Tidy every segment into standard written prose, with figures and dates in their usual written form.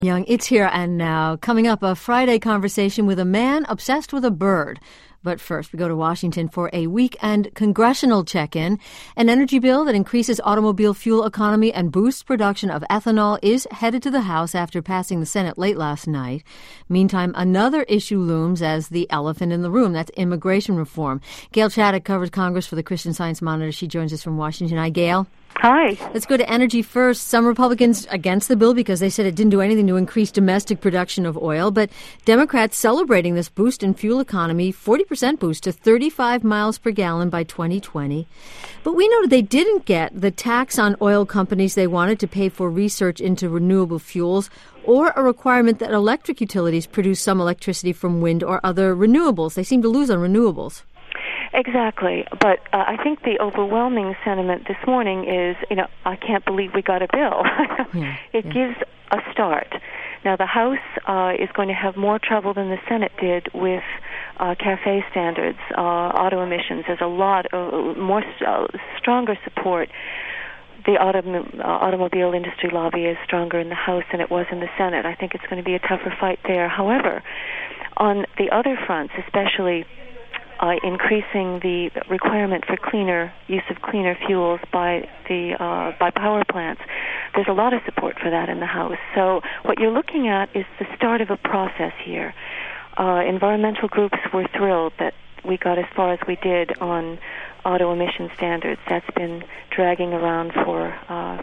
Young, it's Here and Now. Coming up, a Friday conversation with a man obsessed with a bird. But first, we go to Washington for a weekend congressional check-in. An energy bill that increases automobile fuel economy and boosts production of ethanol is headed to the House after passing the Senate late last night. Meantime, another issue looms as the elephant in the room. That's immigration reform. Gail Chaddock covers Congress for the Christian Science Monitor. She joins us from Washington. Hi, Gail. Hi. Let's go to energy first. Some Republicans against the bill because they said it didn't do anything to increase domestic production of oil, but Democrats celebrating this boost in fuel economy, 40% boost to 35 miles per gallon by 2020. But we noted they didn't get the tax on oil companies they wanted to pay for research into renewable fuels or a requirement that electric utilities produce some electricity from wind or other renewables. They seem to lose on renewables. Exactly. But I think the overwhelming sentiment this morning is, I can't believe we got a bill. It gives a start. Now, the House is going to have more trouble than the Senate did with CAFE standards, auto emissions. There's a lot of stronger support. The automobile industry lobby is stronger in the House than it was in the Senate. I think it's going to be a tougher fight there. However, on the other fronts, especially increasing the requirement for use of cleaner fuels by power plants, there's a lot of support for that in the House. So what you're looking at is the start of a process here. Environmental groups were thrilled that we got as far as we did on auto emission standards. That's been dragging around for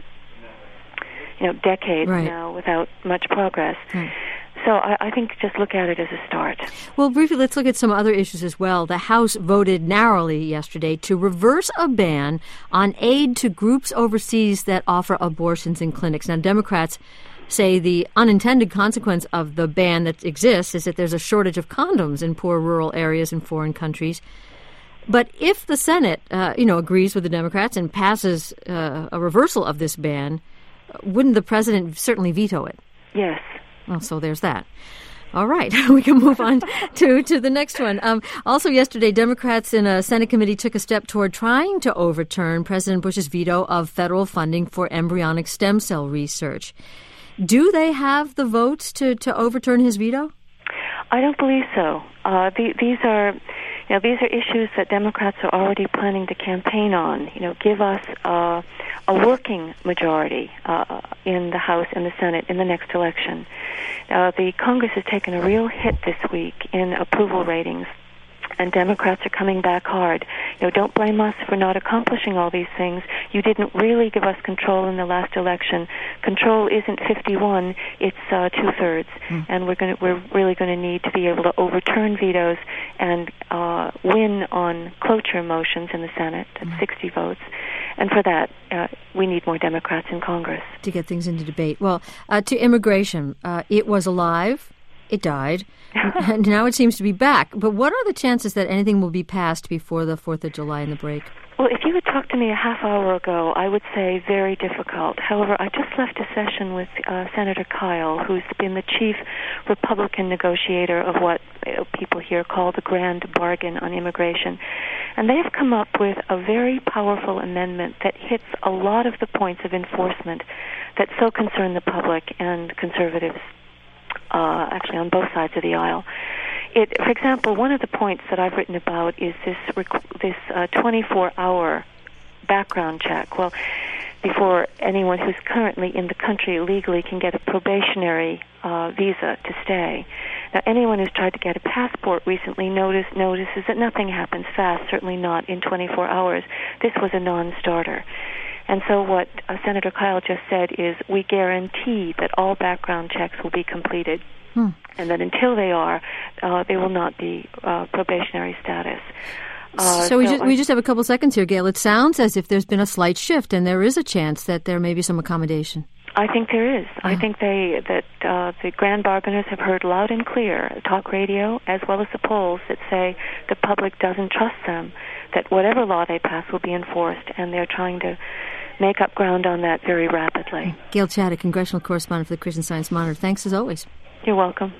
decades now without much progress. So I think just look at it as a start. Well, briefly, let's look at some other issues as well. The House voted narrowly yesterday to reverse a ban on aid to groups overseas that offer abortions in clinics. Now, Democrats say the unintended consequence of the ban that exists is that there's a shortage of condoms in poor rural areas in foreign countries. But if the Senate, agrees with the Democrats and passes a reversal of this ban, wouldn't the president certainly veto it? Yes. Well, so there's that. All right. We can move on to the next one. Also yesterday, Democrats in a Senate committee took a step toward trying to overturn President Bush's veto of federal funding for embryonic stem cell research. Do they have the votes to overturn his veto? I don't believe so. These are issues that Democrats are already planning to campaign on. Give us a working majority in the House and the Senate in the next election. The Congress has taken a real hit this week in approval ratings, and Democrats are coming back hard. Don't blame us for not accomplishing all these things. You didn't really give us control in the last election. Control isn't 51; it's 2/3, and we're really going to need to be able to overturn vetoes and win on cloture motions in the Senate at 60 votes. And for that, we need more Democrats in Congress to get things into debate. Well, to immigration, it was alive. It died, and now it seems to be back. But what are the chances that anything will be passed before the 4th of July and the break? Well, if you had talked to me a half hour ago, I would say very difficult. However, I just left a session with Senator Kyle, who's been the chief Republican negotiator of what people here call the grand bargain on immigration. And they've come up with a very powerful amendment that hits a lot of the points of enforcement that so concern the public and conservatives, actually on both sides of the aisle. For example, one of the points that I've written about is this 24-hour background check. Well, before anyone who's currently in the country legally can get a probationary visa to stay. Now, anyone who's tried to get a passport recently notices that nothing happens fast, certainly not in 24 hours. This was a non-starter. And so what Senator Kyle just said is we guarantee that all background checks will be completed. And that until they are, they will not be probationary status. So we just have a couple seconds here, Gail. It sounds as if there's been a slight shift, and there is a chance that there may be some accommodation. I think there is. I think the grand bargainers have heard loud and clear, talk radio as well as the polls, that say the public doesn't trust them, that whatever law they pass will be enforced, and they're trying to make up ground on that very rapidly. Gail Chaddock, congressional correspondent for the Christian Science Monitor. Thanks as always. You're welcome.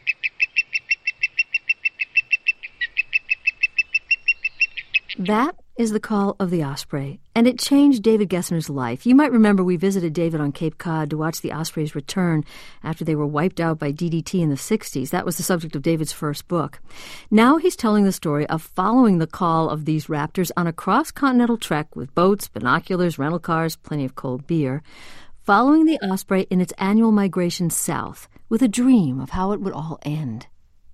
That is The Call of the Osprey, and it changed David Gessner's life. You might remember we visited David on Cape Cod to watch the ospreys return after they were wiped out by DDT in the 60s. That was the subject of David's first book. Now he's telling the story of following the call of these raptors on a cross-continental trek with boats, binoculars, rental cars, plenty of cold beer, following the osprey in its annual migration south with a dream of how it would all end.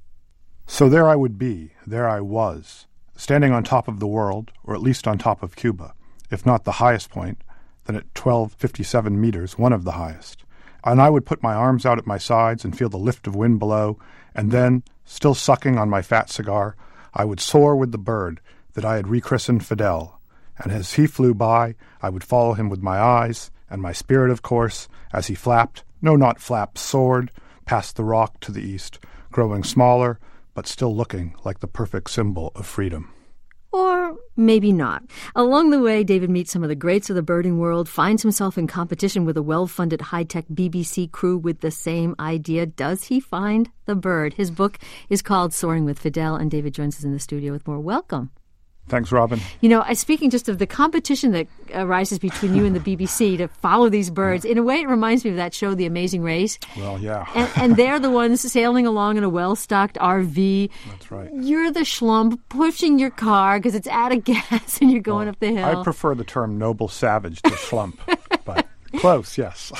So there I would be, there I was, standing on top of the world, or at least on top of Cuba, if not the highest point, then at 1257 meters, one of the highest. And I would put my arms out at my sides and feel the lift of wind below, and then, still sucking on my fat cigar, I would soar with the bird that I had rechristened Fidel. And as he flew by, I would follow him with my eyes, and my spirit, of course, as he flapped, no, not flapped, soared, past the rock to the east, growing smaller, but still looking like the perfect symbol of freedom. Or maybe not. Along the way, David meets some of the greats of the birding world, finds himself in competition with a well-funded high-tech BBC crew with the same idea. Does he find the bird? His book is called Soaring with Fidel, and David joins us in the studio with more. Welcome. Thanks, Robin. You know, speaking just of the competition that arises between you and the BBC to follow these birds, in a way it reminds me of that show, The Amazing Race. Well, yeah. And they're the ones sailing along in a well-stocked RV. That's right. You're the schlump pushing your car because it's out of gas and you're going up the hill. I prefer the term noble savage to schlump, but close, yes.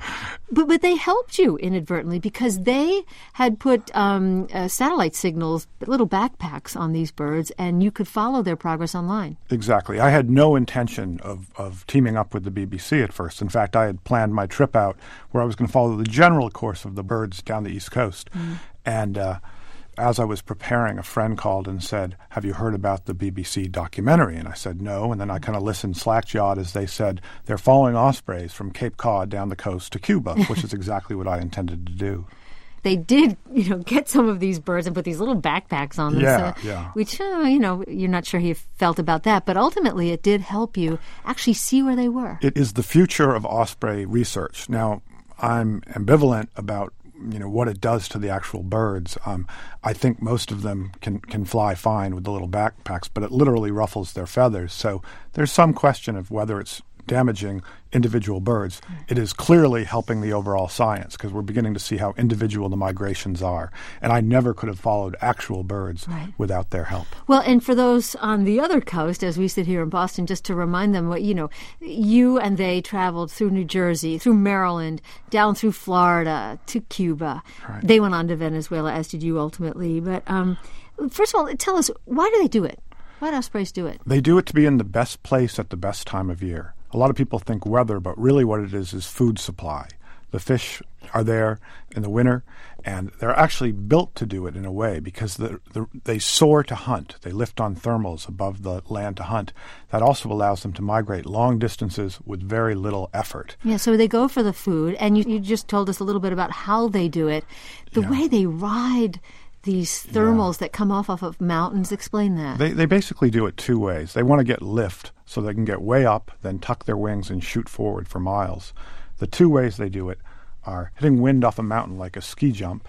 But they helped you inadvertently because they had put satellite signals, little backpacks on these birds, and you could follow their progress online. Exactly. I had no intention of teaming up with the BBC at first. In fact, I had planned my trip out where I was going to follow the general course of the birds down the East Coast. And as I was preparing, a friend called and said, "Have you heard about the BBC documentary?" And I said, "No." And then I kind of listened slack-jawed as they said, they're following ospreys from Cape Cod down the coast to Cuba, which is exactly what I intended to do. They did, get some of these birds and put these little backpacks on them. Which, you're not sure how you felt about that. But ultimately, it did help you actually see where they were. It is the future of osprey research. Now, I'm ambivalent about what it does to the actual birds. I think most of them can fly fine with the little backpacks, but it literally ruffles their feathers. So there's some question of whether it's damaging individual birds. It is clearly helping the overall science because we're beginning to see how individual the migrations are. And I never could have followed actual birds without their help. Well, and for those on the other coast, as we sit here in Boston, just to remind them what, you and they traveled through New Jersey, through Maryland, down through Florida to Cuba. Right. They went on to Venezuela, as did you ultimately. But first of all, tell us, why do they do it? Why do ospreys do it? They do it to be in the best place at the best time of year. A lot of people think weather, but really what it is food supply. The fish are there in the winter, and they're actually built to do it in a way because they soar to hunt. They lift on thermals above the land to hunt. That also allows them to migrate long distances with very little effort. Yeah, so they go for the food, and you just told us a little bit about how they do it. The way they ride these thermals that come off of mountains, explain that. They basically do it two ways. They want to get lift so they can get way up, then tuck their wings and shoot forward for miles. The two ways they do it are hitting wind off a mountain like a ski jump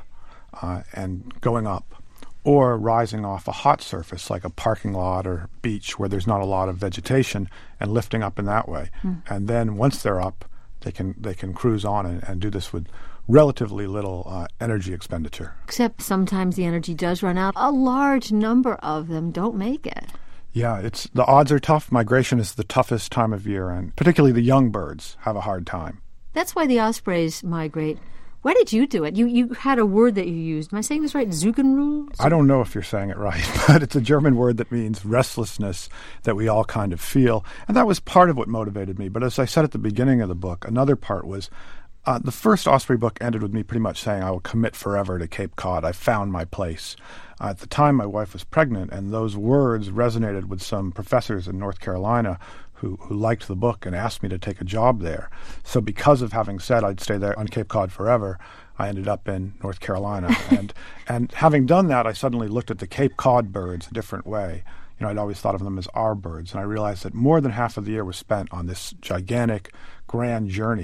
and going up, or rising off a hot surface like a parking lot or beach where there's not a lot of vegetation and lifting up in that way. And then once they're up, they can cruise on and do this with relatively little energy expenditure. Except sometimes the energy does run out. A large number of them don't make it. Yeah, the odds are tough. Migration is the toughest time of year, and particularly the young birds have a hard time. That's why the ospreys migrate. Why did you do it? You had a word that you used. Am I saying this right? Zugenruhe? I don't know if you're saying it right, but it's a German word that means restlessness that we all kind of feel. And that was part of what motivated me. But as I said at the beginning of the book, another part was the first osprey book ended with me pretty much saying I will commit forever to Cape Cod. I found my place. At the time, my wife was pregnant, and those words resonated with some professors in North Carolina who liked the book and asked me to take a job there. So because of having said I'd stay there on Cape Cod forever, I ended up in North Carolina. And having done that, I suddenly looked at the Cape Cod birds a different way. I'd always thought of them as our birds, and I realized that more than half of the year was spent on this gigantic, grand journey.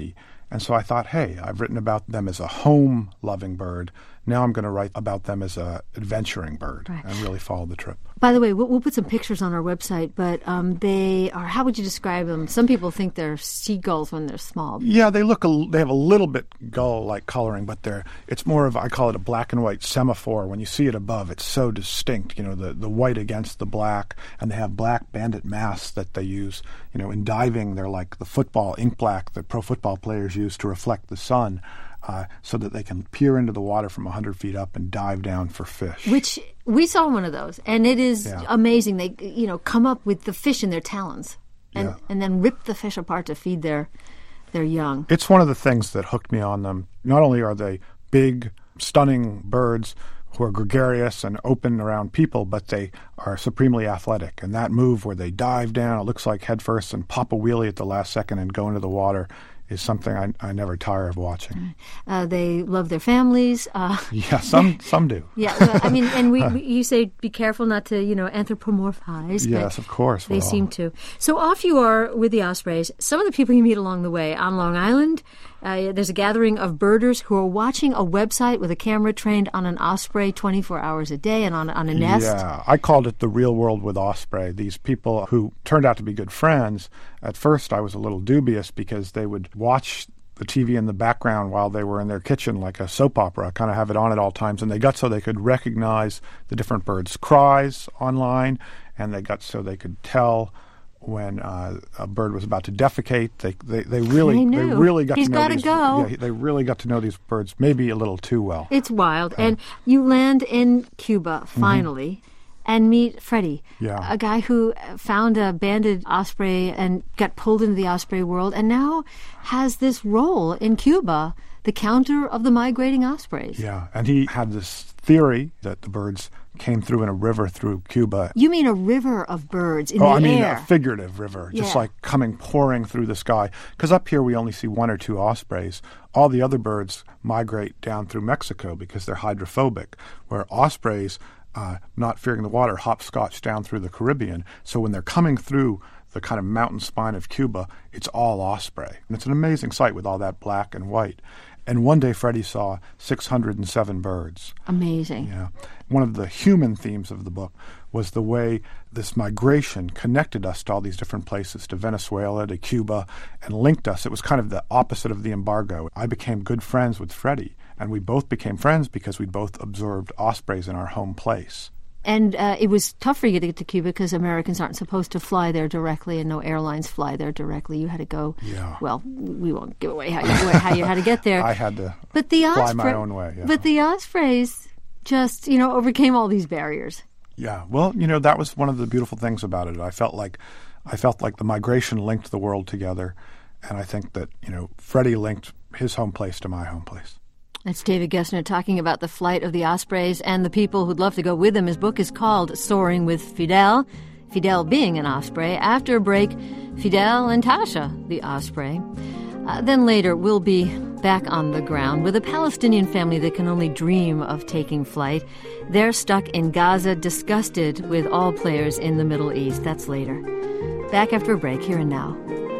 And so I thought, hey, I've written about them as a home-loving bird. Now I'm going to write about them as a adventuring bird and really follow the trip. By the way, we'll put some pictures on our website, but they are, how would you describe them? Some people think they're seagulls when they're small. Yeah, they have a little bit gull-like coloring, but it's more of, I call it a black and white semaphore. When you see it above, it's so distinct, the white against the black, and they have black banded masks that they use. In diving, they're like the football ink black that pro football players use to reflect the sun. So that they can peer into the water from 100 feet up and dive down for fish. Which, we saw one of those, and it is amazing. They, come up with the fish in their talons and then rip the fish apart to feed their young. It's one of the things that hooked me on them. Not only are they big, stunning birds who are gregarious and open around people, but they are supremely athletic. And that move where they dive down, it looks like headfirst, and pop a wheelie at the last second and go into the water is something I never tire of watching. They love their families. Yeah, some do. Yeah, well, I mean, and you say be careful not to, anthropomorphize. Yes, of course. They seem to. So off you are with the ospreys. Some of the people you meet along the way on Long Island, there's a gathering of birders who are watching a website with a camera trained on an osprey 24 hours a day and on a nest. Yeah, I called it the real world with osprey. These people who turned out to be good friends. At first, I was a little dubious because they would watch the TV in the background while they were in their kitchen like a soap opera, kind of have it on at all times. And they got so they could recognize the different birds' cries online, and they got so they could tell when a bird was about to defecate. They really got He's to know gotta these. go. Yeah, they really got to know these birds maybe a little too well. It's wild. And you land in Cuba finally. And meet Freddie, a guy who found a banded osprey and got pulled into the osprey world and now has this role in Cuba, the counter of the migrating ospreys. Yeah, and he had this theory that the birds came through in a river through Cuba. You mean a river of birds in the air? I mean a figurative river, just like pouring through the sky. Because up here we only see one or two ospreys. All the other birds migrate down through Mexico because they're hydrophobic, where ospreys, not fearing the water, hopscotch down through the Caribbean. So when they're coming through the kind of mountain spine of Cuba, it's all osprey. And it's an amazing sight with all that black and white. And one day Freddie saw 607 birds. Amazing. Yeah. One of the human themes of the book was the way this migration connected us to all these different places, to Venezuela, to Cuba, and linked us. It was kind of the opposite of the embargo. I became good friends with Freddie, and we both became friends because we both observed ospreys in our home place. And it was tough for you to get to Cuba because Americans aren't supposed to fly there directly, and no airlines fly there directly. You had to go. Yeah. Well, we won't give away how you had to get there. I had to fly my own way. Yeah. But the ospreys just overcame all these barriers. Yeah. Well, that was one of the beautiful things about it. I felt like the migration linked the world together, and I think that Freddie linked his home place to my home place. That's David Gessner talking about the flight of the ospreys and the people who'd love to go with him. His book is called Soaring with Fidel, Fidel being an osprey. After a break, Fidel and Tasha, the osprey. Then later, we'll be back on the ground with a Palestinian family that can only dream of taking flight. They're stuck in Gaza, disgusted with all players in the Middle East. That's later. Back after a break, Here and Now.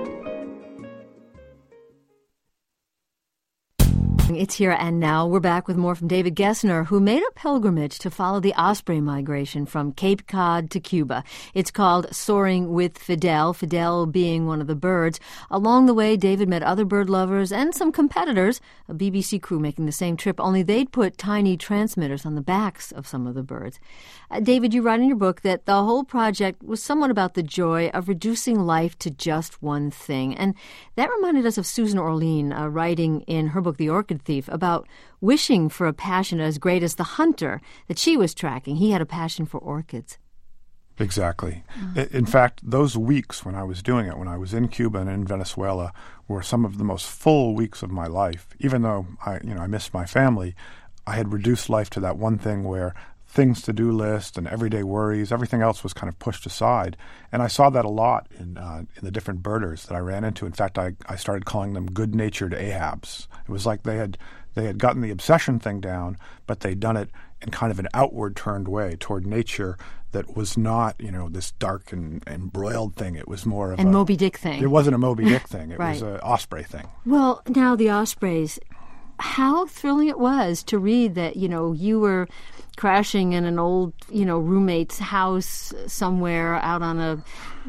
It's Here and Now. We're back with more from David Gessner, who made a pilgrimage to follow the osprey migration from Cape Cod to Cuba. It's called Soaring with Fidel, Fidel being one of the birds. Along the way, David met other bird lovers and some competitors, a BBC crew making the same trip, only they'd put tiny transmitters on the backs of some of the birds. David, you write in your book that the whole project was somewhat about the joy of reducing life to just one thing. And that reminded us of Susan Orlean, writing in her book, The Orchid Thief, about wishing for a passion as great as the hunter that she was tracking. He had a passion for orchids. Exactly. In fact, those weeks when I was doing it, when I was in Cuba and in Venezuela, were some of the most full weeks of my life. Even though I missed my family, I had reduced life to that one thing where things to do list and everyday worries. Everything else was kind of pushed aside. And I saw that a lot in the different birders that I ran into. In fact, I started calling them good-natured Ahabs. It was like they had gotten the obsession thing down, but they'd done it in kind of an outward-turned way toward nature that was not, this dark and embroiled thing. It was more of Moby Dick thing. It wasn't a Moby Dick thing. It right. was an osprey thing. Well, now the ospreys, how thrilling it was to read that, you were crashing in an old, roommate's house somewhere out on a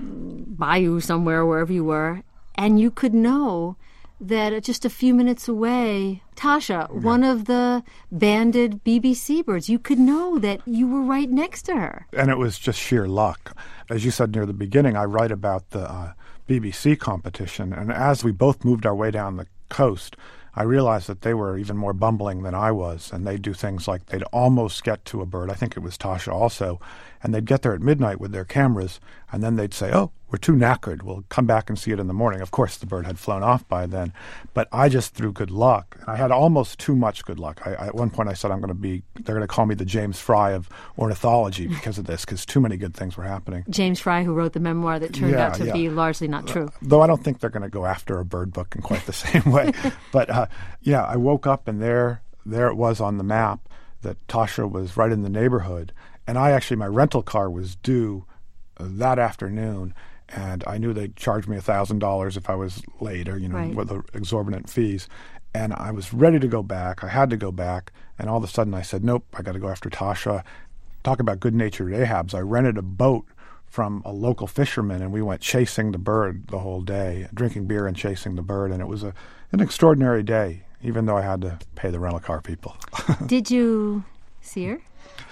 bayou somewhere, wherever you were, and you could know that just a few minutes away, Tasha, one of the banded BBC birds, you could know that you were right next to her. And it was just sheer luck. As you said near the beginning, I write about the BBC competition, and as we both moved our way down the coast, I realized that they were even more bumbling than I was, and they'd do things like they'd almost get to a bird. I think it was Tasha also. And they'd get there at midnight with their cameras, and then they'd say, oh, we're too knackered. We'll come back and see it in the morning. Of course, the bird had flown off by then. But I just threw good luck. I had almost too much good luck. At one point I said they're going to call me the James Fry of ornithology because of this, because too many good things were happening. James Fry, who wrote the memoir that turned out to be largely not true. Though I don't think they're going to go after a bird book in quite the same way. But I woke up and there it was on the map that Tasha was right in the neighborhood. And my rental car was due that afternoon, and I knew they'd charge me $1,000 if I was late or, right. with the exorbitant fees. And I was ready to go back. I had to go back. And all of a sudden I said, nope, I got to go after Tasha. Talk about good-natured Ahabs. I rented a boat from a local fisherman, and we went chasing the bird the whole day, drinking beer and chasing the bird. And it was an extraordinary day, even though I had to pay the rental car people. Did you see her?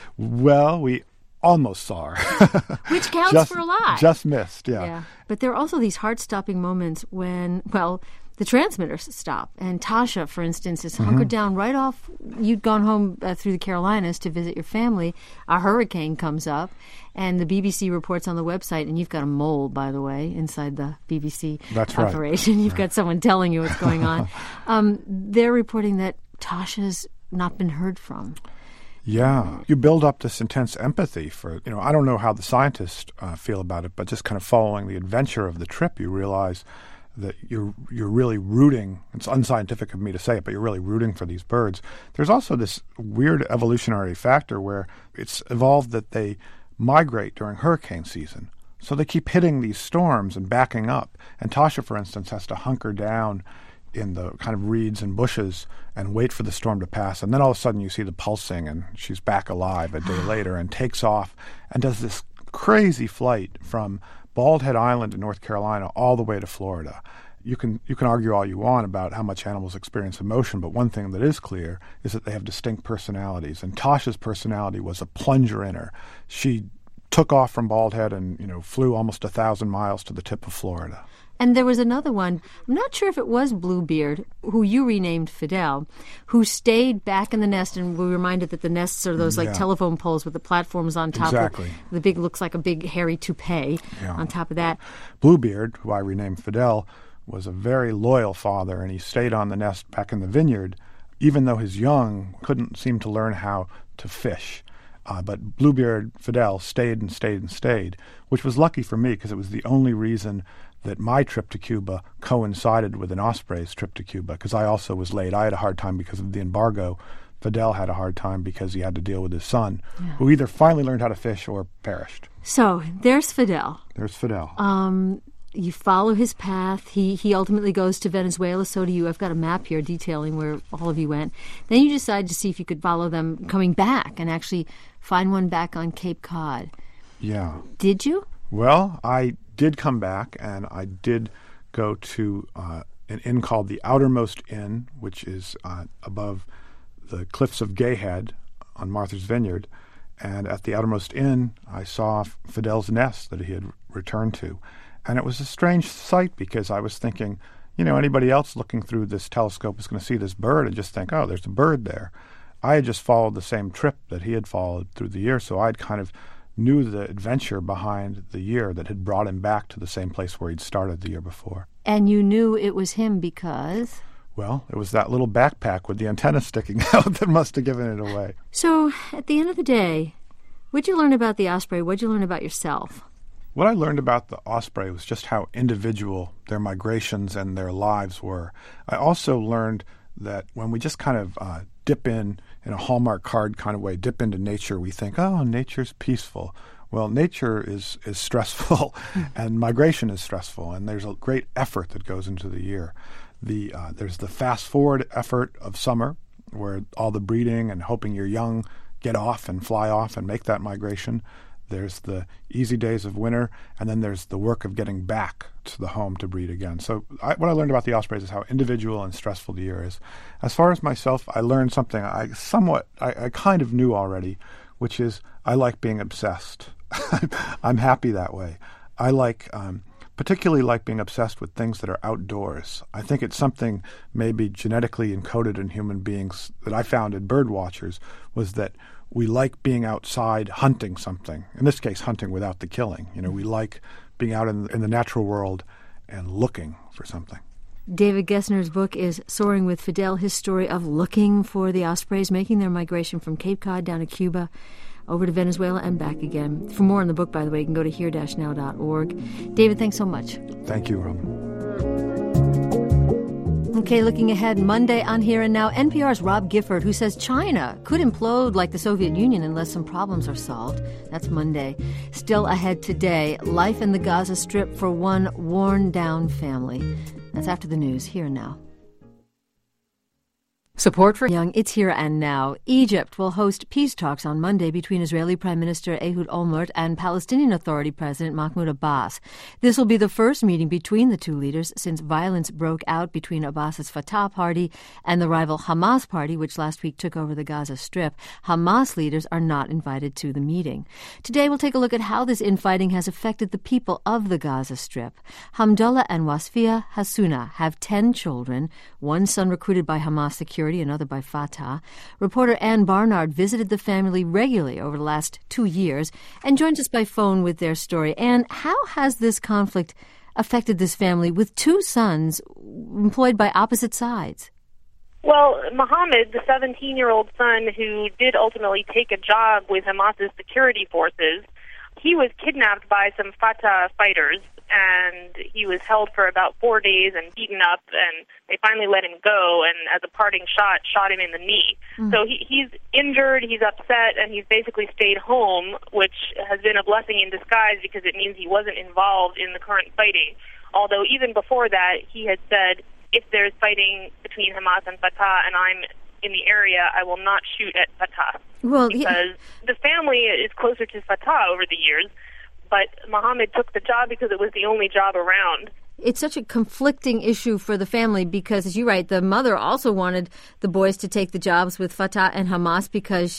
Well, we almost saw her. Which counts for a lot. Just missed, yeah. But there are also these heart-stopping moments when, the transmitters stop. And Tasha, for instance, is hunkered down right off. You'd gone home through the Carolinas to visit your family. A hurricane comes up, and the BBC reports on the website, and you've got a mole, by the way, inside the BBC operation. Right. You've got someone telling you what's going on. They're reporting that Tasha's not been heard from. Yeah. You build up this intense empathy for, I don't know how the scientists feel about it, but just kind of following the adventure of the trip, you realize that you're really rooting. It's unscientific of me to say it, but you're really rooting for these birds. There's also this weird evolutionary factor where it's evolved that they migrate during hurricane season. So they keep hitting these storms and backing up. And Tasha, for instance, has to hunker down in the kind of reeds and bushes and wait for the storm to pass. And then all of a sudden you see the pulsing, and she's back alive a day later and takes off and does this crazy flight from Bald Head Island in North Carolina all the way to Florida. You can argue all you want about how much animals experience emotion, but one thing that is clear is that they have distinct personalities. And Tasha's personality was a plunger in her. She took off from Bald Head and flew almost 1,000 miles to the tip of Florida. And there was another one, I'm not sure if it was Bluebeard, who you renamed Fidel, who stayed back in the nest, and we were reminded that the nests are those telephone poles with the platforms on top. Exactly. Looks like a big hairy toupee on top of that. Bluebeard, who I renamed Fidel, was a very loyal father, and he stayed on the nest back in the vineyard, even though his young couldn't seem to learn how to fish. But Bluebeard Fidel stayed and stayed and stayed, which was lucky for me because it was the only reason that my trip to Cuba coincided with an osprey's trip to Cuba, because I also was late. I had a hard time because of the embargo. Fidel had a hard time because he had to deal with his son, who either finally learned how to fish or perished. So there's Fidel. There's Fidel. You follow his path. He ultimately goes to Venezuela. So do you. I've got a map here detailing where all of you went. Then you decide to see if you could follow them coming back and actually find one back on Cape Cod. Yeah. Did you? Well, I did come back, and I did go to an inn called the Outermost Inn, which is above the cliffs of Gay Head on Martha's Vineyard. And at the Outermost Inn, I saw Fidel's nest that he had returned to. And it was a strange sight because I was thinking, anybody else looking through this telescope is going to see this bird and just think, oh, there's a bird there. I had just followed the same trip that he had followed through the year, so I'd kind of knew the adventure behind the year that had brought him back to the same place where he'd started the year before. And you knew it was him because? Well, it was that little backpack with the antenna sticking out that must have given it away. So, at the end of the day, What'd you learn about the osprey? What'd you learn about yourself? What I learned about the osprey was just how individual their migrations and their lives were. I also learned that when we just kind of dip in a Hallmark card kind of way, dip into nature, we think, oh, nature's peaceful. Well, nature is stressful, and migration is stressful, and there's a great effort that goes into the year. There's the fast-forward effort of summer, where all the breeding and hoping your young get off and fly off and make that migration. There's the easy days of winter, and then there's the work of getting back to the home to breed again. So what I learned about the ospreys is how individual and stressful the year is. As far as myself, I learned something I kind of knew already, which is I like being obsessed. I'm happy that way. I particularly like being obsessed with things that are outdoors. I think it's something maybe genetically encoded in human beings that I found in bird watchers, was that we like being outside hunting something. In this case, hunting without the killing. We like being out in the natural world and looking for something. David Gessner's book is Soaring with Fidel, his story of looking for the ospreys, making their migration from Cape Cod down to Cuba, over to Venezuela and back again. For more on the book, by the way, you can go to here-now.org. David, thanks so much. Thank you, Roman. Okay, looking ahead, Monday on Here and Now, NPR's Rob Gifford, who says China could implode like the Soviet Union unless some problems are solved. That's Monday. Still ahead today, life in the Gaza Strip for one worn-down family. That's after the news. Here and Now. Support for Young, it's Here and Now. Egypt will host peace talks on Monday between Israeli Prime Minister Ehud Olmert and Palestinian Authority President Mahmoud Abbas. This will be the first meeting between the two leaders since violence broke out between Abbas's Fatah party and the rival Hamas party, which last week took over the Gaza Strip. Hamas leaders are not invited to the meeting. Today we'll take a look at how this infighting has affected the people of the Gaza Strip. Hamdullah and Wasfia Hasuna have 10 children, one son recruited by Hamas security, another by Fatah. Reporter Ann Barnard visited the family regularly over the last 2 years and joins us by phone with their story. Ann, how has this conflict affected this family with 2 sons employed by opposite sides? Well, Mohammed, the 17-year-old son who did ultimately take a job with Hamas's security forces, he was kidnapped by some Fatah fighters, and he was held for about 4 days and beaten up, and they finally let him go, and as a parting shot him in the knee. So he's injured, he's upset, and he's basically stayed home, which has been a blessing in disguise because it means he wasn't involved in the current fighting. Although even before that, he had said, if there's fighting between Hamas and Fatah and I'm in the area, I will not shoot at Fatah. Well, because the family is closer to Fatah over the years, but Mohammed took the job because it was the only job around. It's such a conflicting issue for the family because, as you write, the mother also wanted the boys to take the jobs with Fatah and Hamas because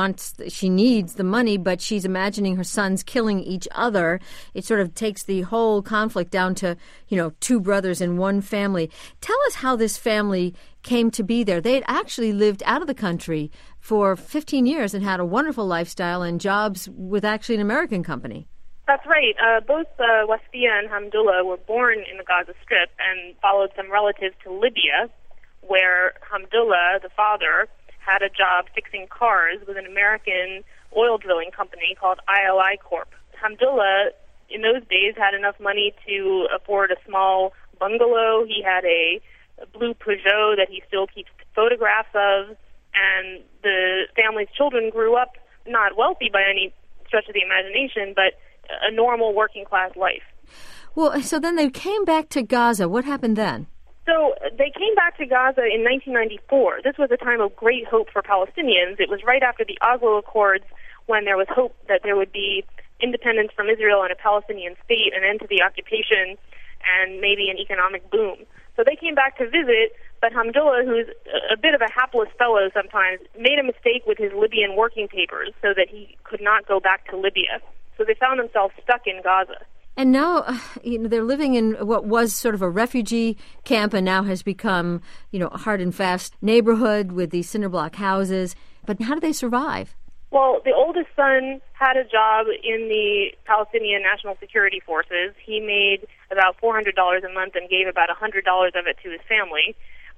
she needs the money, but she's imagining her sons killing each other. It sort of takes the whole conflict down to, 2 brothers in one family. Tell us how this family came to be there. They had actually lived out of the country for 15 years and had a wonderful lifestyle and jobs with actually an American company. That's right. Both Wasfia and Hamdullah were born in the Gaza Strip and followed some relatives to Libya, where Hamdullah, the father, had a job fixing cars with an American oil drilling company called ILI Corp. Hamdullah, in those days, had enough money to afford a small bungalow. He had a blue Peugeot that he still keeps photographs of, and the family's children grew up not wealthy by any stretch of the imagination, but a normal working-class life. Well, so then they came back to Gaza. What happened then? So they came back to Gaza in 1994. This was a time of great hope for Palestinians. It was right after the Oslo Accords when there was hope that there would be independence from Israel and a Palestinian state, an end to the occupation, and maybe an economic boom. So they came back to visit, but Hamdullah, who's a bit of a hapless fellow sometimes, made a mistake with his Libyan working papers so that he could not go back to Libya. So they found themselves stuck in Gaza. And now, they're living in what was sort of a refugee camp and now has become, a hard and fast neighborhood with these cinder block houses. But how do they survive? Well, the oldest son had a job in the Palestinian National Security Forces. He made about $400 a month and gave about $100 of it to his family.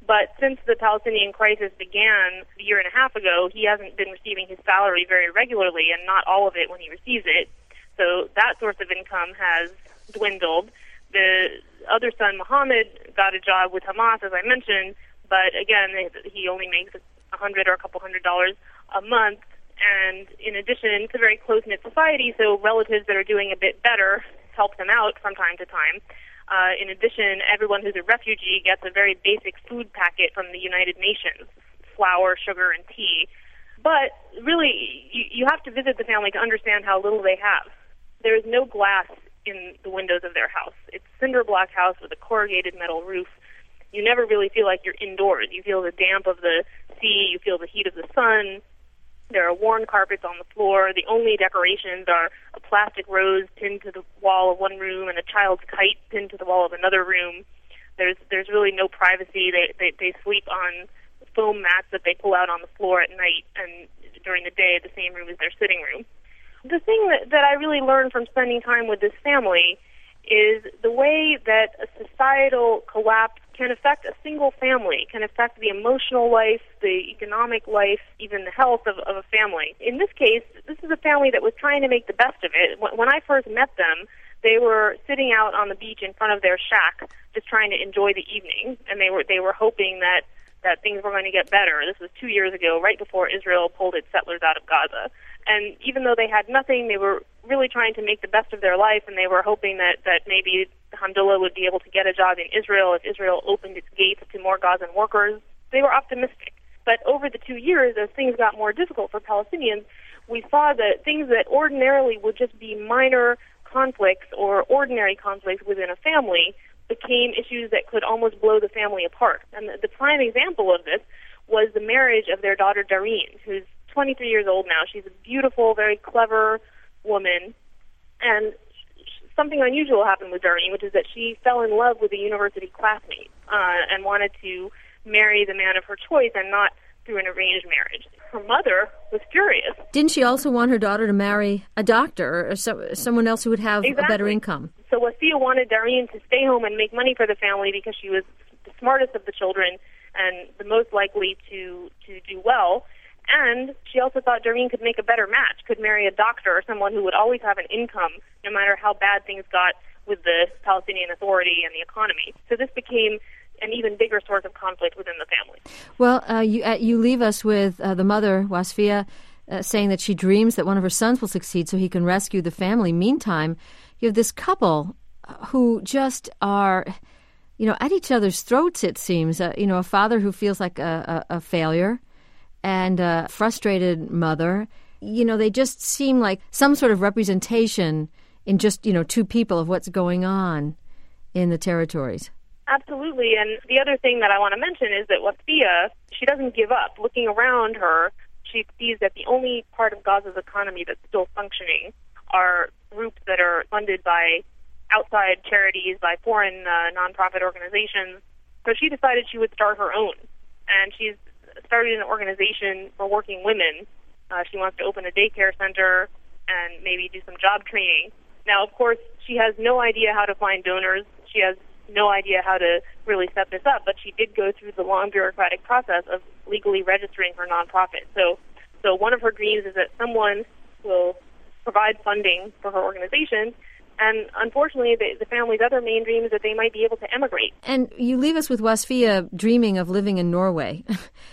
But since the Palestinian crisis began a year and a half ago, he hasn't been receiving his salary very regularly, and not all of it when he receives it. So that source of income has dwindled. The other son, Mohammed, got a job with Hamas, as I mentioned, but again, he only makes $100 or a couple $100 a month. And in addition, it's a very close-knit society, so relatives that are doing a bit better help them out from time to time. In addition, everyone who's a refugee gets a very basic food packet from the United Nations, flour, sugar, and tea. But really, you have to visit the family to understand how little they have. There is no glass in the windows of their house. It's a cinder block house with a corrugated metal roof. You never really feel like you're indoors. You feel the damp of the sea. You feel the heat of the sun. There are worn carpets on the floor. The only decorations are a plastic rose pinned to the wall of one room and a child's kite pinned to the wall of another room. There's really no privacy. They sleep on foam mats that they pull out on the floor at night, and during the day, the same room is their sitting room. The thing that I really learned from spending time with this family is the way that a societal collapse can affect a single family, can affect the emotional life, the economic life, even the health of a family. In this case, this is a family that was trying to make the best of it. When I first met them, they were sitting out on the beach in front of their shack, just trying to enjoy the evening, and they were hoping that things were going to get better. This was 2 years ago, right before Israel pulled its settlers out of Gaza. And even though they had nothing, they were really trying to make the best of their life, and they were hoping that maybe Hamdullah would be able to get a job in Israel if Israel opened its gates to more Gazan workers. They were optimistic. But over the 2 years, as things got more difficult for Palestinians, we saw that things that ordinarily would just be minor conflicts or ordinary conflicts within a family became issues that could almost blow the family apart. And the prime example of this was the marriage of their daughter Dareen, who's 23 years old now. She's a beautiful, very clever woman. And something unusual happened with Dareen, which is that she fell in love with a university classmate and wanted to marry the man of her choice and not through an arranged marriage. Her mother was furious. Didn't she also want her daughter to marry a doctor or someone else who would have a better income? So Wasia wanted Dareen to stay home and make money for the family because she was the smartest of the children and the most likely to do well. And she also thought Dareen could make a better match, could marry a doctor or someone who would always have an income no matter how bad things got with the Palestinian Authority and the economy. So this became an even bigger source of conflict within the family. Well, you leave us with the mother, Wasfia, saying that she dreams that one of her sons will succeed so he can rescue the family. Meantime, you have this couple who just are, at each other's throats, it seems. A father who feels like a failure and a frustrated mother. They just seem like some sort of representation in just, two people of what's going on in the territories. Absolutely. And the other thing that I want to mention is that Wasfia, she doesn't give up. Looking around her, she sees that the only part of Gaza's economy that's still functioning are groups that are funded by outside charities, by foreign nonprofit organizations. So she decided she would start her own. And she's started an organization for working women. She wants to open a daycare center and maybe do some job training. Now, of course, she has no idea how to find donors. She has no idea how to really set this up, but she did go through the long bureaucratic process of legally registering her nonprofit. So one of her dreams is that someone will provide funding for her organization. And unfortunately, the family's other main dream is that they might be able to emigrate. And you leave us with Wasfia dreaming of living in Norway,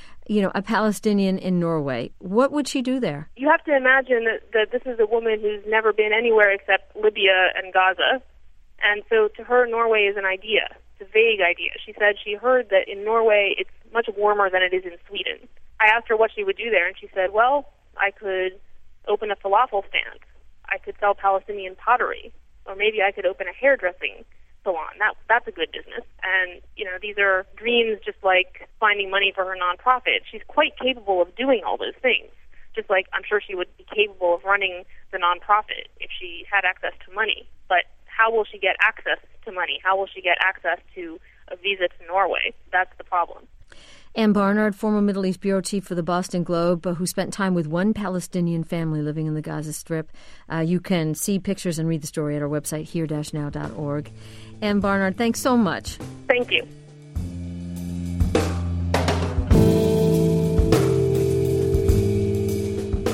a Palestinian in Norway. What would she do there? You have to imagine that this is a woman who's never been anywhere except Libya and Gaza. And so to her, Norway is an idea. It's a vague idea. She said she heard that in Norway it's much warmer than it is in Sweden. I asked her what she would do there, and she said, well, I could open a falafel stand. I could sell Palestinian pottery. Or maybe I could open a hairdressing salon. That's a good business. And, these are dreams just like finding money for her nonprofit. She's quite capable of doing all those things, just like I'm sure she would be capable of running the nonprofit if she had access to money. But how will she get access to money? How will she get access to a visa to Norway? That's the problem. Ann Barnard, former Middle East bureau chief for the Boston Globe, who spent time with one Palestinian family living in the Gaza Strip. You can see pictures and read the story at our website, here-now.org. Ann Barnard, thanks so much. Thank you.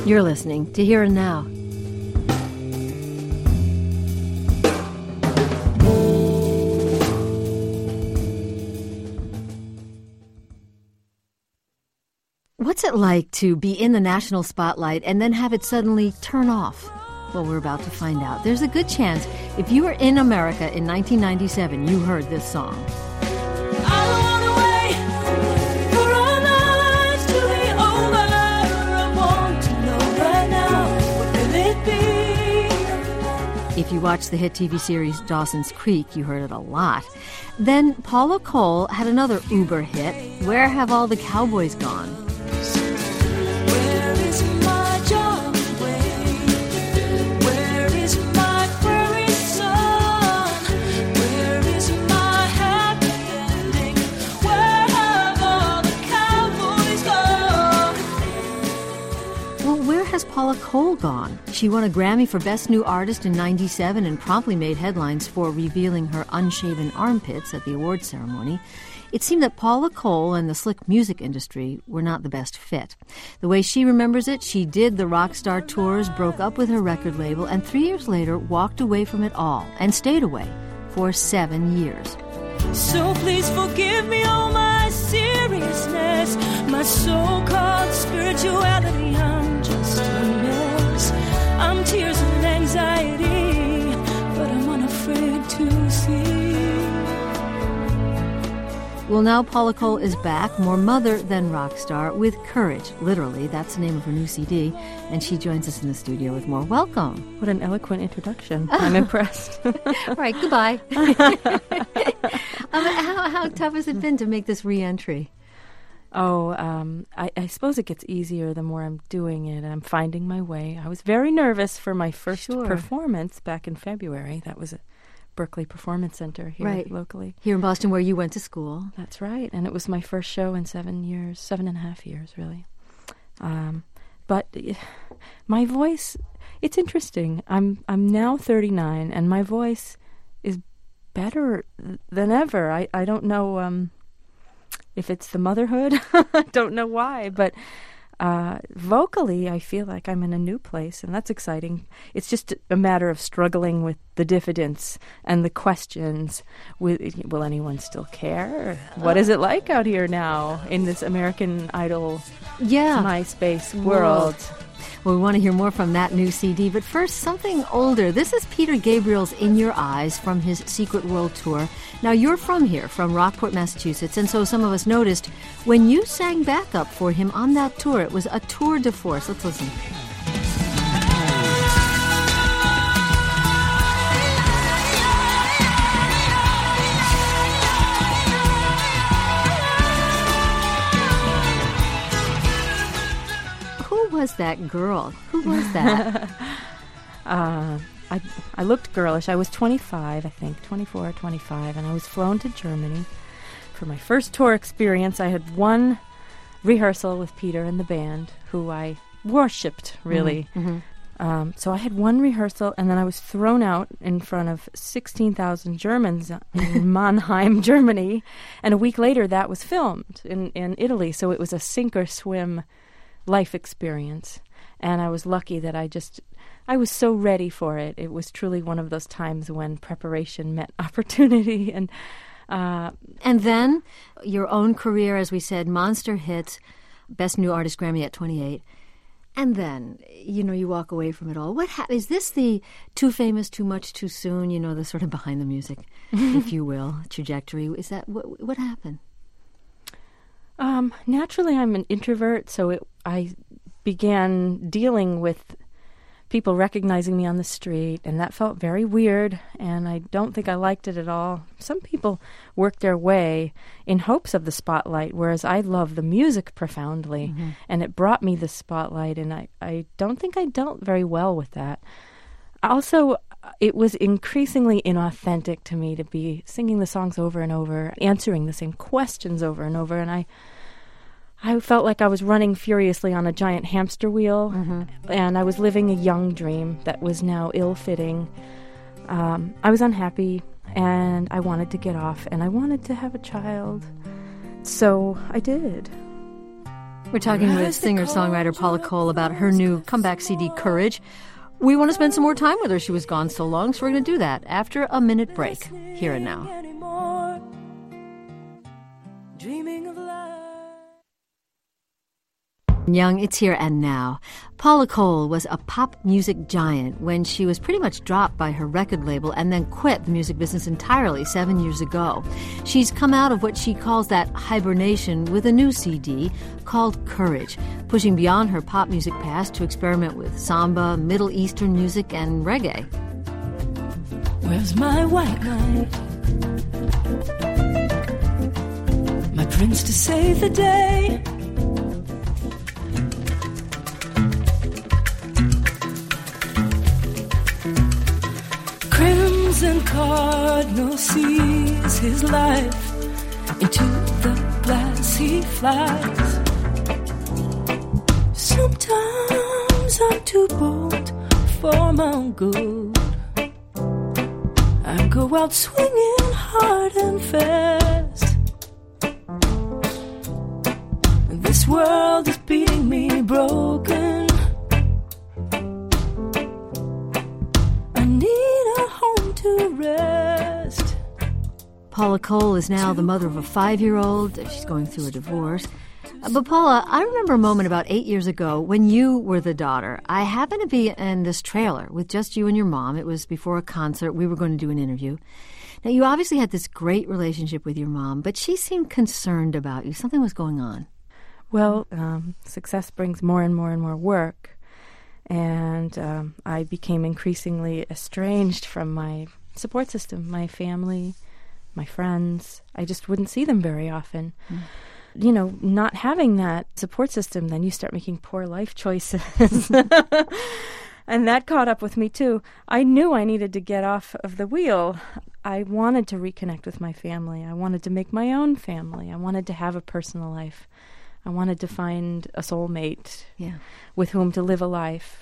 You're listening to Here and Now. What's it like to be in the national spotlight and then have it suddenly turn off? Well, we're about to find out. There's a good chance if you were in America in 1997, you heard this song. If you watched the hit TV series Dawson's Creek, you heard it a lot. Then Paula Cole had another uber hit, Where Have All the Cowboys Gone? Has Paula Cole gone? She won a Grammy for Best New Artist in '97 and promptly made headlines for revealing her unshaven armpits at the awards ceremony. It seemed that Paula Cole and the slick music industry were not the best fit. The way she remembers it, she did the rock star tours, broke up with her record label, and 3 years later walked away from it all and stayed away for 7 years. So please forgive me all my seriousness, my so-called spirituality. I'm just a mess. I'm tears and anxiety, but I'm unafraid to see. Well, now Paula Cole is back, more mother than rock star, with Courage. Literally, that's the name of her new CD, and she joins us in the studio with more. Welcome. What an eloquent introduction. I'm impressed. All right, goodbye. How tough has it been to make this re-entry? I suppose it gets easier the more I'm doing it, and I'm finding my way. I was very nervous for my first performance back in February. That was at Berkeley Performance Center here locally. Here in Boston, where you went to school. That's right, and it was my first show in 7.5 years, really. But my voice, it's interesting. I'm now 39, and my voice is better than ever. I don't know if it's the motherhood. I don't know why, but vocally I feel like I'm in a new place, and that's exciting. It's just a matter of struggling with the diffidence and the questions. Will anyone still care? What is it like out here now in this American Idol MySpace world? Well, we want to hear more from that new CD, but first, something older. This is Peter Gabriel's In Your Eyes from his Secret World Tour. Now, you're from here, from Rockport, Massachusetts, and so some of us noticed when you sang backup for him on that tour, it was a tour de force. Let's listen. Who was that girl? Who was that? I looked girlish. I was 25, I think, 24 or 25, and I was flown to Germany for my first tour experience. I had one rehearsal with Peter and the band, who I worshipped, really. Mm-hmm. So I had one rehearsal, and then I was thrown out in front of 16,000 Germans in Mannheim, Germany, and a week later that was filmed in Italy, so it was a sink-or-swim life experience. And I was lucky that I was so ready for it. It was truly one of those times when preparation met opportunity. And then your own career, as we said, monster hits, Best New Artist Grammy at 28. And then, you walk away from it all. Is this the too famous, too much, too soon, the sort of behind the music, if you will, trajectory? Is that what happened? Naturally, I'm an introvert, so I began dealing with people recognizing me on the street, and that felt very weird, and I don't think I liked it at all. Some people work their way in hopes of the spotlight, whereas I love the music profoundly, and it brought me the spotlight, and I don't think I dealt very well with that. Also, it was increasingly inauthentic to me to be singing the songs over and over, answering the same questions over and over, and I felt like I was running furiously on a giant hamster wheel, and I was living a young dream that was now ill-fitting. I was unhappy, and I wanted to get off, and I wanted to have a child. So I did. We're talking with singer-songwriter Paula Cole about her new comeback CD, Courage. We want to spend some more time with her. She was gone so long, so we're going to do that after a minute break. Here and now. Dreaming of life. Young, it's here and now. Paula Cole was a pop music giant when she was pretty much dropped by her record label and then quit the music business entirely 7 years ago. She's come out of what she calls that hibernation with a new CD called Courage, pushing beyond her pop music past to experiment with samba, Middle Eastern music, and reggae. Where's my white knight? My prince to save the day. Crimson Cardinal sees his life. Into the glass he flies. Sometimes I'm too bold for my own good. I go out swinging hard and fast. This world is beating me broken. I need a home to rest. Paula Cole is now the mother of a 5-year-old. She's going through a divorce. But Paula, I remember a moment about 8 years ago when you were the daughter. I happened to be in this trailer with just you and your mom. It was before a concert. We were going to do an interview. Now, you obviously had this great relationship with your mom, but she seemed concerned about you. Something was going on. Well, success brings more and more and more work. And I became increasingly estranged from my support system, my family, my friends. I just wouldn't see them very often. You know, not having that support system, then you start making poor life choices. And that caught up with me, too. I knew I needed to get off of the wheel. I wanted to reconnect with my family. I wanted to make my own family. I wanted to have a personal life. I wanted to find a soulmate with whom to live a life.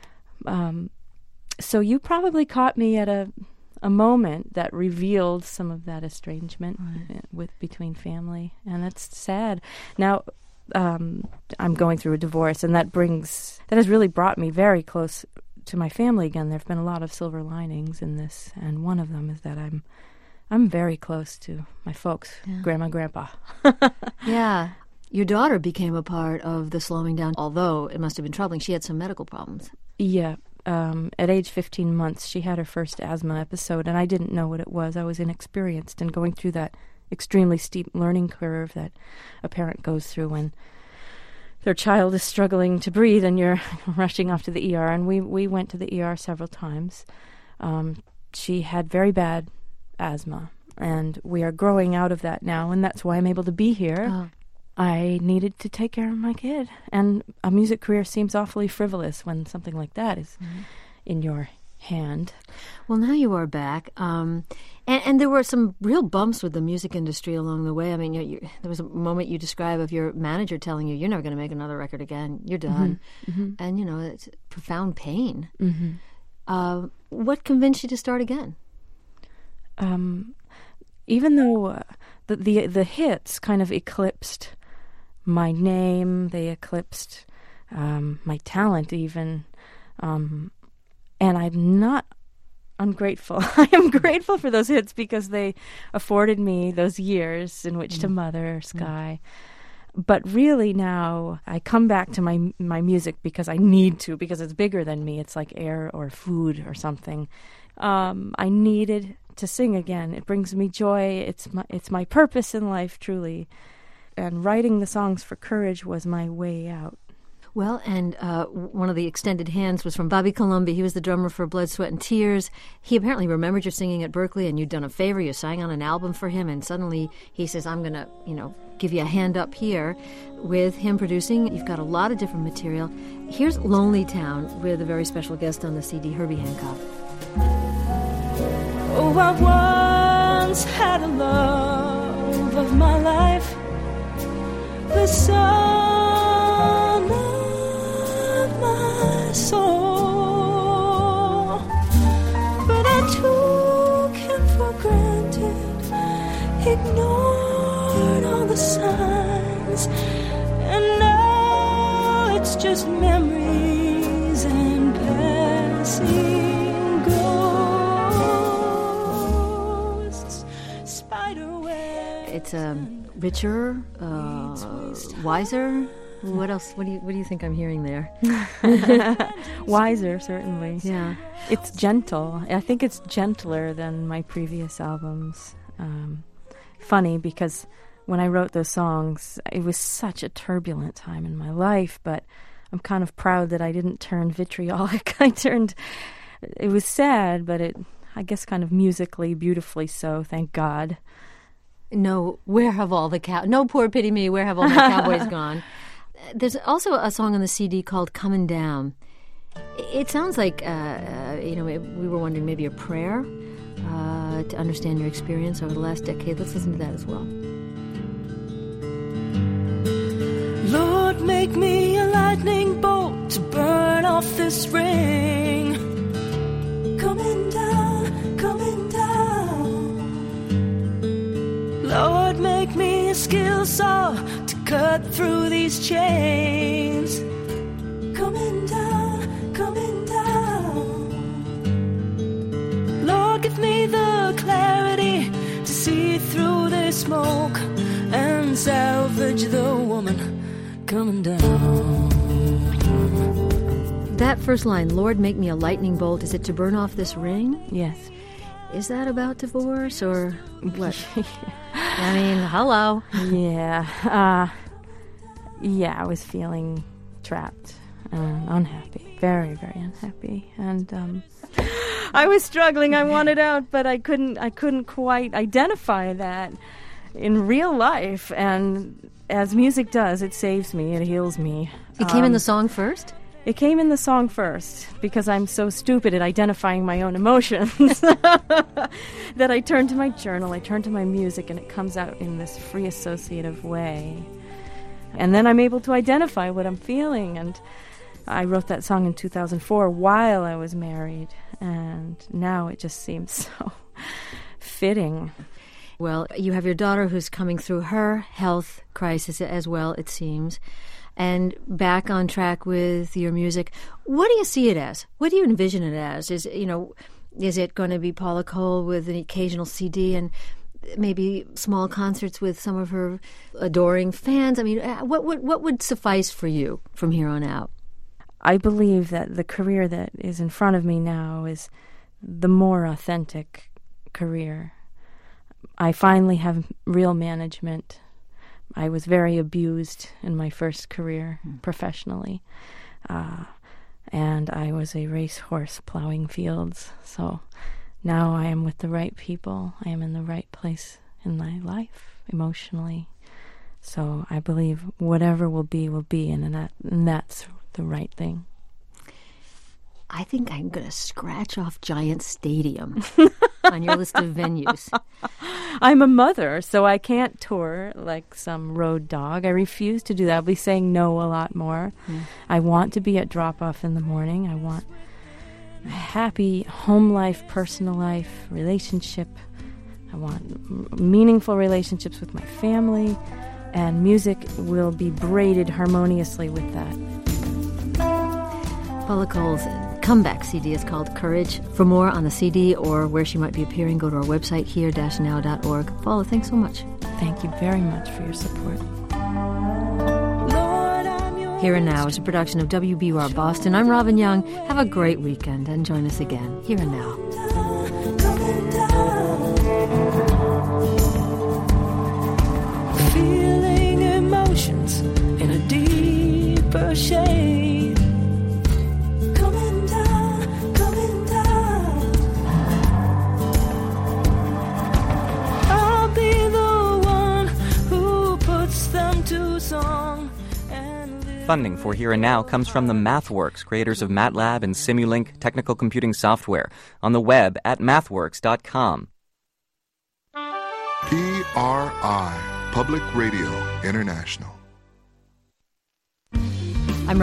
So you probably caught me at a moment that revealed some of that estrangement between family, and that's sad. Now, I'm going through a divorce, and that has really brought me very close to my family again. There have been a lot of silver linings in this, and one of them is that I'm very close to my folks, Grandma, Grandpa. Yeah. Your daughter became a part of the slowing down, although it must have been troubling. She had some medical problems. Yeah. At age 15 months, she had her first asthma episode, and I didn't know what it was. I was inexperienced in going through that extremely steep learning curve that a parent goes through when their child is struggling to breathe and you're rushing off to the ER. And we went to the ER several times. She had very bad asthma, and we are growing out of that now, and that's why I'm able to be here. Oh. I needed to take care of my kid, and a music career seems awfully frivolous when something like that is in your hand. Well, now you are back, and there were some real bumps with the music industry along the way. I mean, there was a moment you describe of your manager telling you, you're never going to make another record again, you're done. And, it's profound pain. What convinced you to start again? Even though the hits kind of eclipsed my name, they eclipsed my talent even, and I'm not ungrateful. I am grateful for those hits because they afforded me those years in which to mother Sky. But really now I come back to my music because I need to, because it's bigger than me. It's like air or food or something. I needed to sing again. It brings me joy. It's my purpose in life, truly. And writing the songs for Courage was my way out. Well, and one of the extended hands was from Bobby Colomby. He was the drummer for Blood, Sweat, and Tears. He apparently remembered your singing at Berkeley, and you'd done a favor. You sang on an album for him, and suddenly he says, I'm going to, give you a hand up here with him producing. You've got a lot of different material. Here's Lonely Town with a very special guest on the CD, Herbie Hancock. Oh, I once had a love of my life, the sun of my soul, but I took him for granted, ignored all the signs, and now just memories and passing ghosts. Spiderwebs. It's richer, wiser. What else? What do you think I'm hearing there? Wiser, certainly. Yeah. It's gentle. I think it's gentler than my previous albums. Funny, because when I wrote those songs, it was such a turbulent time in my life, but I'm kind of proud that I didn't turn vitriolic. It was sad, but I guess kind of musically, beautifully so, thank God. No, where have all the no, poor pity me, where have all the cowboys gone? There's also a song on the CD called Comin' Down. It sounds like, we were wondering maybe a prayer to understand your experience over the last decade. Let's listen to that as well. Lord, make me a lightning bolt to burn off this ring. Coming down, coming down. Lord, make me a skill saw to cut through these chains. Coming down, coming down. Lord, give me the clarity to see through this smoke and salvage the woman coming down. That first line, Lord, make me a lightning bolt, is it to burn off this ring? Yes. Is that about divorce or what? I mean, hello. Yeah. I was feeling trapped and unhappy. Very, very unhappy. And I was struggling. I wanted out, but I couldn't quite identify that in real life. And as music does, it saves me, it heals me. It came in the song first? It came in the song first, because I'm so stupid at identifying my own emotions that I turn to my journal, I turn to my music, and it comes out in this free associative way. And then I'm able to identify what I'm feeling. And I wrote that song in 2004 while I was married, and now it just seems so fitting. Well, you have your daughter who's coming through her health crisis as well, it seems, and back on track with your music. What do you see it as? What do you envision it as? Is it going to be Paula Cole with an occasional CD and maybe small concerts with some of her adoring fans? I mean, what would suffice for you from here on out? I believe that the career that is in front of me now is the more authentic career. I finally have real management. I was very abused in my first career professionally, and I was a racehorse plowing fields. So now I am with the right people. I am in the right place in my life emotionally. So I believe whatever will be, and that's the right thing. I think I'm going to scratch off Giant Stadium on your list of venues. I'm a mother, so I can't tour like some road dog. I refuse to do that. I'll be saying no a lot more. I want to be at drop-off in the morning. I want a happy home life, personal life, relationship. I want meaningful relationships with my family, and music will be braided harmoniously with that. Paula Cole's comeback CD is called Courage. For more on the CD or where she might be appearing, go to our website, here-now.org. Paula, thanks so much. Thank you very much for your support. Here and Now is a production of WBUR Boston. I'm Robin Young. Have a great weekend and join us again. Here and Now. Feeling emotions in a deeper shade. Funding for Here and Now comes from the MathWorks, creators of MATLAB and Simulink technical computing software, on the web at mathworks.com. PRI, Public Radio International.